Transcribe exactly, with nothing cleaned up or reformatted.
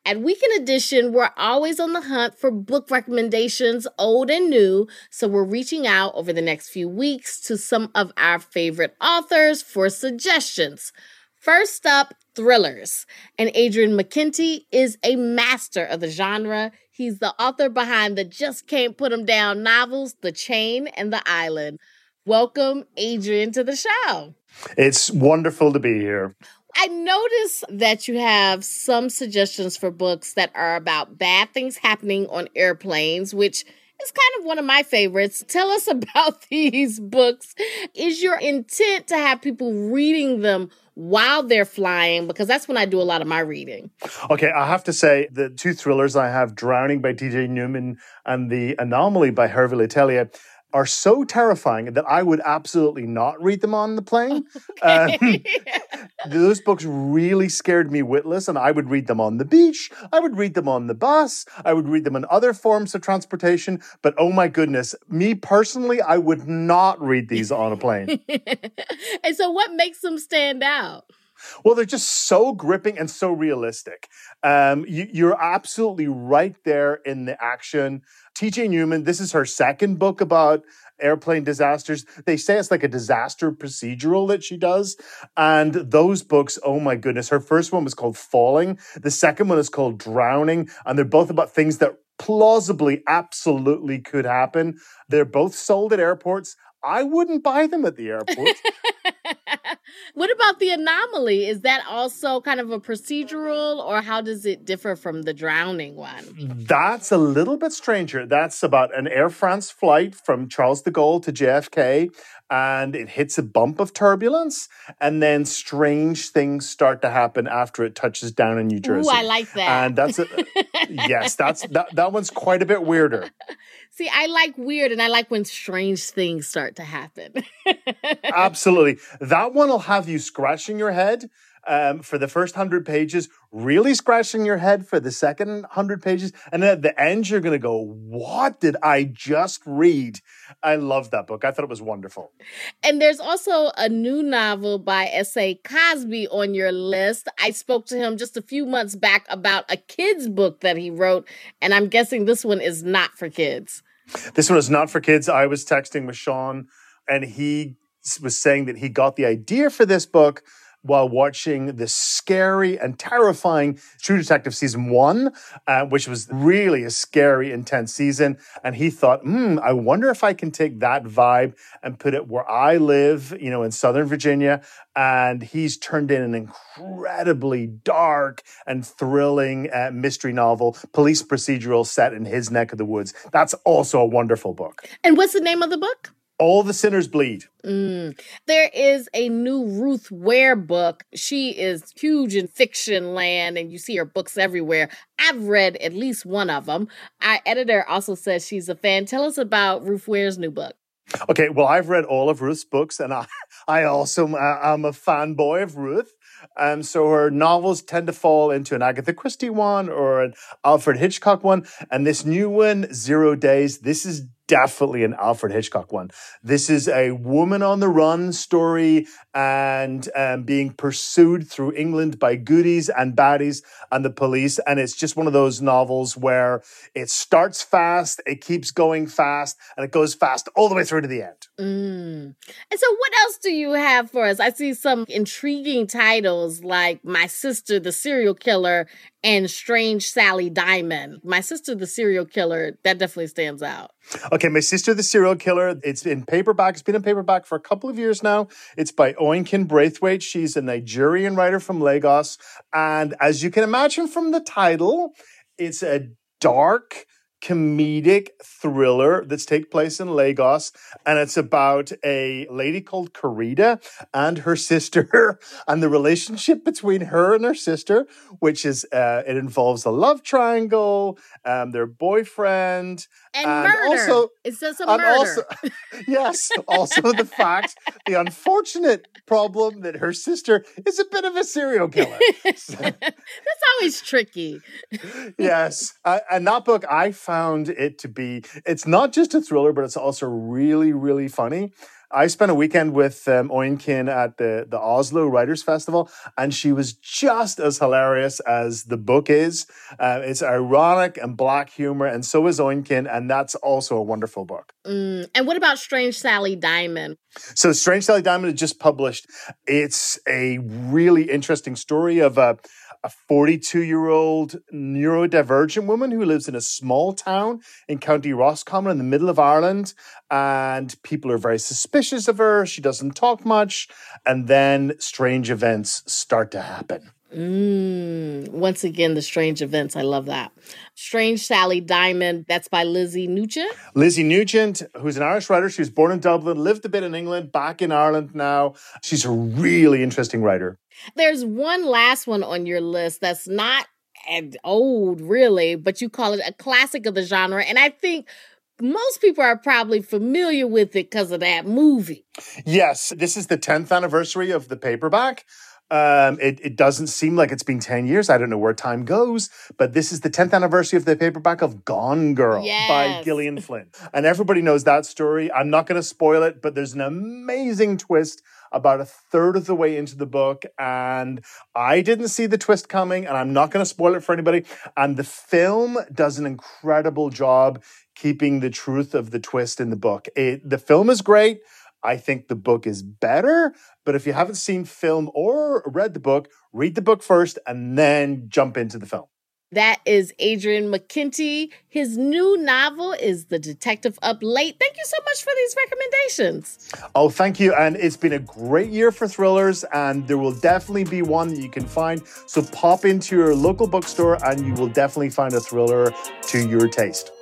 At Weekend Edition, we're always on the hunt for book recommendations, old and new, so we're reaching out over the next few weeks to some of our favorite authors for suggestions. First up, thrillers. And Adrian McKenty is a master of the genre. He's the author behind the Just Can't Put 'Em Down novels, The Chain and The Island. Welcome, Adrian, to the show. It's wonderful to be here. I notice that you have some suggestions for books that are about bad things happening on airplanes, which is kind of one of my favorites. Tell us about these books. Is your intent to have people reading them while they're flying? Because that's when I do a lot of my reading. Okay, I have to say the two thrillers I have, Drowning by T J Newman and The Anomaly by Hervé Letellier, are so terrifying that I would absolutely not read them on the plane. Okay. Um, those books really scared me witless, and I would read them on the beach. I would read them on the bus. I would read them in other forms of transportation. But oh my goodness, me personally, I would not read these on a plane. And so what makes them stand out? Well, they're just so gripping and so realistic. Um, you, you're absolutely right there in the action. T J Newman, this is her second book about airplane disasters. They say it's like a disaster procedural that she does. And those books, oh my goodness, her first one was called Falling. The second one is called Drowning. And they're both about things that plausibly, absolutely could happen. They're both sold at airports. I wouldn't buy them at the airport. What about The Anomaly? Is that also kind of a procedural, or how does it differ from the Drowning one? That's a little bit stranger. That's about an Air France flight from Charles de Gaulle to J F K, and it hits a bump of turbulence, and then strange things start to happen after it touches down in New Jersey. Ooh, I like that. And that's a, yes, that's that, that one's quite a bit weirder. See, I like weird, and I like when strange things start to happen. Absolutely. That one will have you scratching your head um, for the first hundred pages, really scratching your head for the second hundred pages. And then at the end, you're going to go, what did I just read? I love that book. I thought it was wonderful. And there's also a new novel by S A Cosby on your list. I spoke to him just a few months back about a kid's book that he wrote, and I'm guessing this one is not for kids. This one is not for kids. I was texting with Sean, and he was saying that he got the idea for this book while watching the scary and terrifying True Detective season one, uh, which was really a scary, intense season. And he thought, hmm, I wonder if I can take that vibe and put it where I live, you know, in Southern Virginia. And he's turned in an incredibly dark and thrilling uh, mystery novel, police procedural set in his neck of the woods. That's also a wonderful book. And what's the name of the book? All the Sinners Bleed. Mm. There is a new Ruth Ware book. She is huge in fiction land, and you see her books everywhere. I've read at least one of them. Our editor also says she's a fan. Tell us about Ruth Ware's new book. Okay, well, I've read all of Ruth's books, and I, I also am a fanboy of Ruth. Um, so her novels tend to fall into an Agatha Christie one or an Alfred Hitchcock one. And this new one, Zero Days, this is definitely an Alfred Hitchcock one. This is a woman on the run story and um, being pursued through England by goodies and baddies and the police. And it's just one of those novels where it starts fast, it keeps going fast, and it goes fast all the way through to the end. Mm. And so what else do you have for us? I see some intriguing titles like My Sister, the Serial Killer, and Strange Sally Diamond. My Sister, the Serial Killer, that definitely stands out. Okay, My Sister, the Serial Killer. It's in paperback. It's been in paperback for a couple of years now. It's by Oinkin Braithwaite. She's a Nigerian writer from Lagos. And as you can imagine from the title, it's a dark, comedic thriller that's take place in Lagos, and it's about a lady called Karida and her sister and the relationship between her and her sister, which is uh, it involves a love triangle, um, their boyfriend, and, and murder. Also, it says a murder. Also, yes, also the fact, the unfortunate problem that her sister is a bit of a serial killer. So, that's always tricky. Yes, uh, and that book I found. Found it to be, it's not just a thriller, but it's also really, really funny. I spent a weekend with um, Oinkin at the, the Oslo Writers Festival, and she was just as hilarious as the book is. Uh, it's ironic and black humor, and so is Oinkin, and that's also a wonderful book. Mm. And what about Strange Sally Diamond? So Strange Sally Diamond is just published. It's a really interesting story of a a forty-two-year-old neurodivergent woman who lives in a small town in County Roscommon in the middle of Ireland. And people are very suspicious of her. She doesn't talk much. And then strange events start to happen. Mm, once again, the strange events. I love that. Strange Sally Diamond. That's by Lizzie Nugent. Lizzie Nugent, who's an Irish writer. She was born in Dublin, lived a bit in England, back in Ireland now. She's a really interesting writer. There's one last one on your list that's not old, really, but you call it a classic of the genre. And I think most people are probably familiar with it because of that movie. Yes, this is the tenth anniversary of the paperback. Um, it, it doesn't seem like it's been ten years. I don't know where time goes, but this is the tenth anniversary of the paperback of Gone Girl yes. by Gillian Flynn. And everybody knows that story. I'm not going to spoil it, but there's an amazing twist about a third of the way into the book. And I didn't see the twist coming, and I'm not going to spoil it for anybody. And the film does an incredible job keeping the truth of the twist in the book. It, the film is great. I think the book is better, but if you haven't seen film or read the book, read the book first and then jump into the film. That is Adrian McKinty. His new novel is The Detective Up Late. Thank you so much for these recommendations. Oh, thank you. And it's been a great year for thrillers, and there will definitely be one that you can find. So pop into your local bookstore and you will definitely find a thriller to your taste.